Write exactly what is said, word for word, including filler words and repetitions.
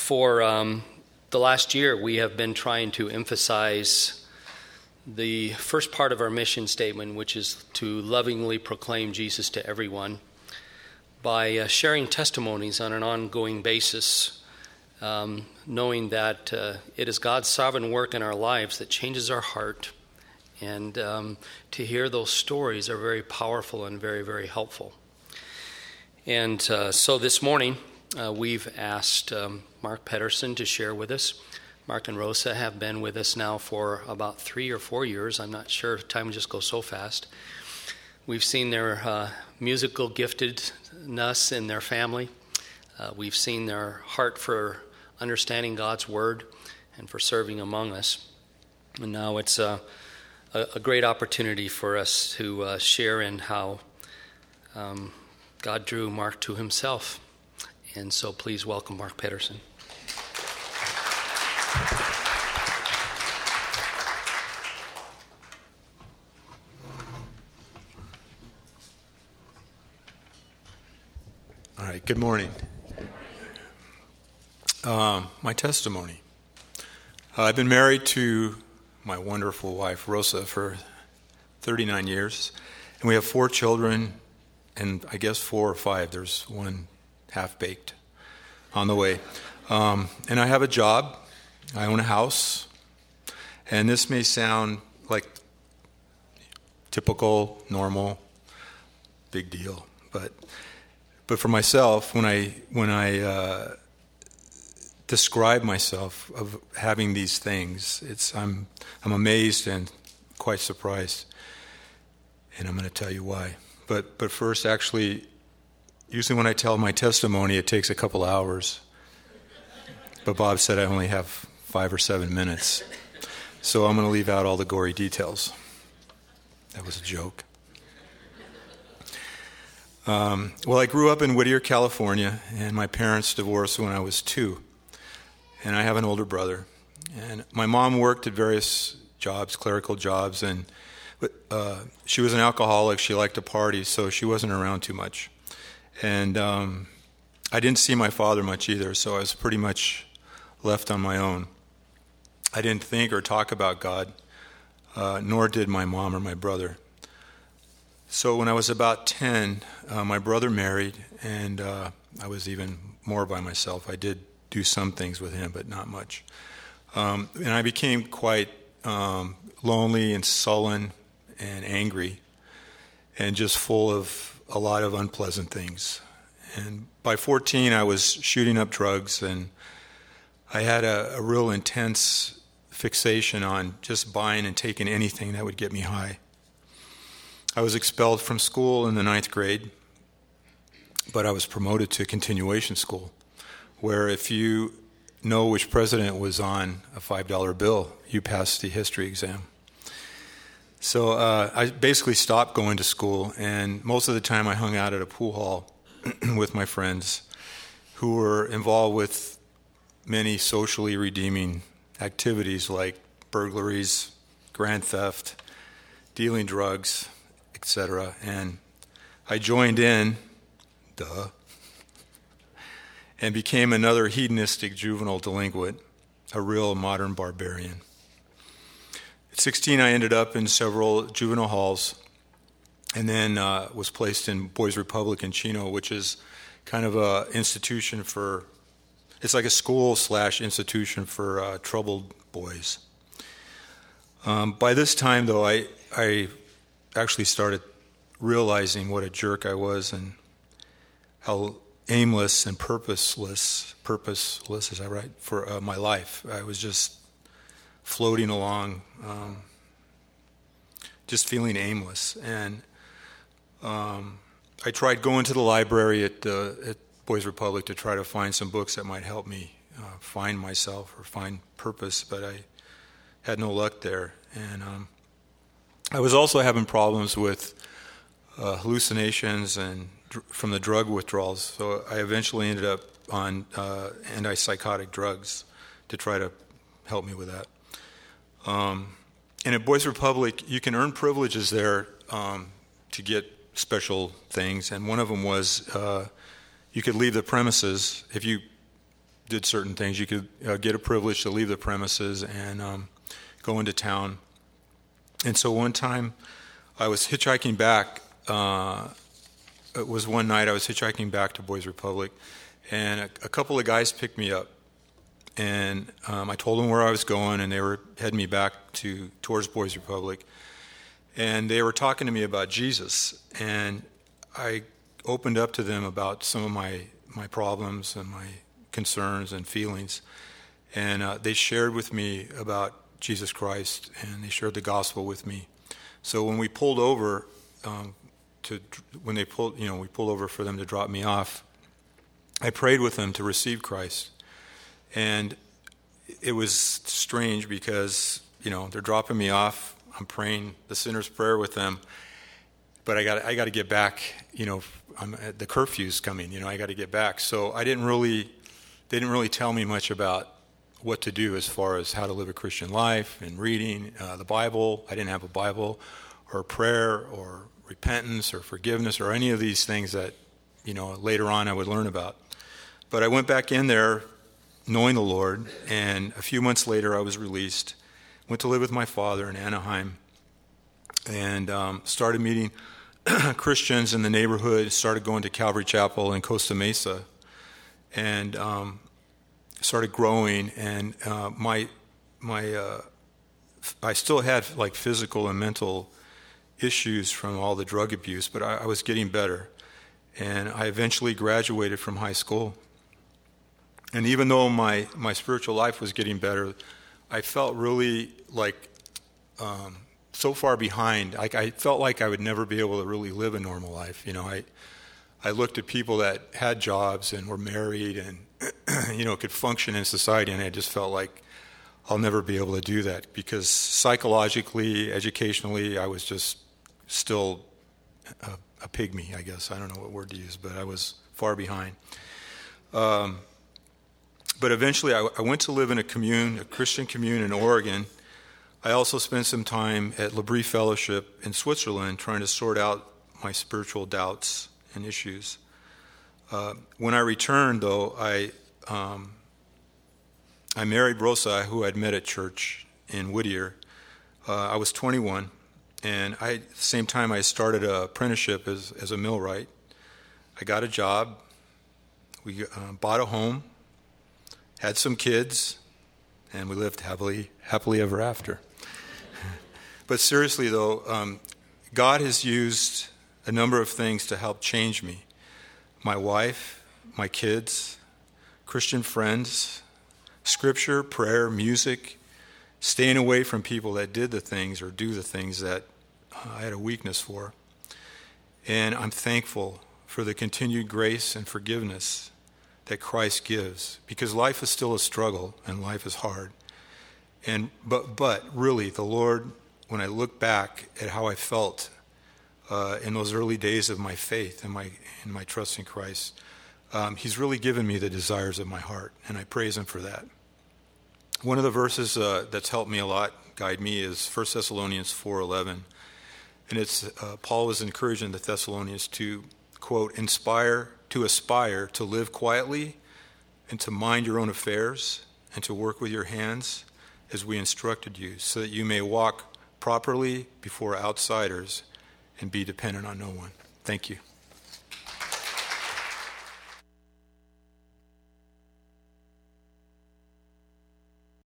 For um, the last year, we have been trying to emphasize the first part of our mission statement, which is to lovingly proclaim Jesus to everyone, by uh, sharing testimonies on an ongoing basis, um, knowing that uh, it is God's sovereign work in our lives that changes our heart. And um, to hear those stories are very powerful and very, very helpful. And uh, so this morning, uh, we've asked um, Mark Pedersen to share with us. Mark and Rosa have been with us now for about three or four years. I'm not sure. Time just goes so fast. We've seen their uh, musical giftedness in their family. Uh, we've seen their heart for understanding God's Word and for serving among us. And now it's uh, a, a great opportunity for us to uh, share in how um, God drew Mark to himself. And so please welcome Mark Pedersen. All right, good morning. Um, my testimony. Uh, I've been married to my wonderful wife, Rosa, for thirty-nine years, and we have four children, and I guess four or five. There's one half-baked on the way. Um, and I have a job. I own a house, and this may sound like typical, normal, big deal, but but for myself, when I when I uh, describe myself of having these things, it's I'm I'm amazed and quite surprised, and I'm going to tell you why. But but first, actually, usually when I tell my testimony, it takes a couple hours. But Bob said I only have five or seven minutes, so I'm going to leave out all the gory details. That was a joke. Um, well, I grew up in Whittier, California, and my parents divorced when I was two. And I have an older brother. And my mom worked at various jobs, clerical jobs, and uh, she was an alcoholic. She liked to party, so she wasn't around too much. And um, I didn't see my father much either, so I was pretty much left on my own. I didn't think or talk about God, uh, nor did my mom or my brother. So when I was about ten, uh, my brother married, and uh, I was even more by myself. I did do some things with him, but not much. Um, and I became quite um, lonely and sullen and angry and just full of a lot of unpleasant things. And by fourteen, I was shooting up drugs, and I had a, a real intense fixation on just buying and taking anything that would get me high. I was expelled from school in the ninth grade, but I was promoted to continuation school, where if you know which president was on a five dollar bill, you passed the history exam. So uh, I basically stopped going to school, and most of the time I hung out at a pool hall with my friends who were involved with many socially redeeming activities like burglaries, grand theft, dealing drugs, et cetera. And I joined in, duh, and became another hedonistic juvenile delinquent, a real modern barbarian. At sixteen, I ended up in several juvenile halls, and then uh, was placed in Boys Republic in Chino, which is kind of a institution for, it's like a school slash institution for uh, troubled boys. Um, by this time, though, I I actually started realizing what a jerk I was and how aimless and purposeless, purposeless, is that right, for uh, my life. I was just floating along, um, just feeling aimless. And um, I tried going to the library at, uh, at Boys Republic to try to find some books that might help me uh, find myself or find purpose, but I had no luck there. And um, I was also having problems with uh, hallucinations and dr- from the drug withdrawals, so I eventually ended up on uh, antipsychotic drugs to try to help me with that. Um, and at Boys Republic, you can earn privileges there um, to get special things, and one of them was uh, you could leave the premises if you did certain things. You could uh, get a privilege to leave the premises and um, go into town. And so one time I was hitchhiking back. Uh, it was one night I was hitchhiking back to Boys Republic, and a, a couple of guys picked me up. And um, I told them where I was going, and they were heading me back to towards Boys Republic. And they were talking to me about Jesus. And I opened up to them about some of my, my problems and my concerns and feelings. And uh, they shared with me about Jesus Christ, and they shared the gospel with me. So when we pulled over, um, to when they pulled, you know, we pulled over for them to drop me off, I prayed with them to receive Christ. And it was strange because, you know, they're dropping me off. I'm praying the sinner's prayer with them, but I got I got to get back. You know, I'm, the curfew's coming. You know, I got to get back. So I didn't really, they didn't really tell me much about what to do as far as how to live a Christian life and reading uh, the Bible. I didn't have a Bible or prayer or repentance or forgiveness or any of these things that, you know, later on I would learn about. But I went back in there knowing the Lord, and a few months later I was released, went to live with my father in Anaheim, and um, started meeting Christians in the neighborhood, started going to Calvary Chapel in Costa Mesa, and um, started growing, and uh, my, my uh, I still had like physical and mental issues from all the drug abuse, but I, I was getting better, and I eventually graduated from high school. And even though my, my spiritual life was getting better, I felt really like um, so far behind. Like I felt like I would never be able to really live a normal life. You know, I I looked at people that had jobs and were married and you know could function in society, and I just felt like I'll never be able to do that because psychologically, educationally, I was just still a, a pygmy. I guess I don't know what word to use, but I was far behind. Um, But eventually I, I went to live in a commune, a Christian commune in Oregon. I also spent some time at L'Abri Fellowship in Switzerland trying to sort out my spiritual doubts and issues. Uh, when I returned, though, I um, I married Rosa, who I'd met at church in Whittier. Uh, I was twenty-one, and I, at the same time I started an apprenticeship as, as a millwright. I got a job. We uh, bought a home. Had some kids, and we lived happily, happily ever after. But seriously, though, um, God has used a number of things to help change me. My wife, my kids, Christian friends, scripture, prayer, music, staying away from people that did the things or do the things that uh, I had a weakness for. And I'm thankful for the continued grace and forgiveness that Christ gives, because life is still a struggle and life is hard. And but but really, the Lord, when I look back at how I felt uh, in those early days of my faith and my in my trust in Christ, um, He's really given me the desires of my heart, and I praise Him for that. One of the verses uh, that's helped me a lot, guide me, is First Thessalonians four eleven, and it's uh, Paul was encouraging the Thessalonians to, quote, inspire. to aspire to live quietly and to mind your own affairs and to work with your hands as we instructed you, so that you may walk properly before outsiders and be dependent on no one. Thank you.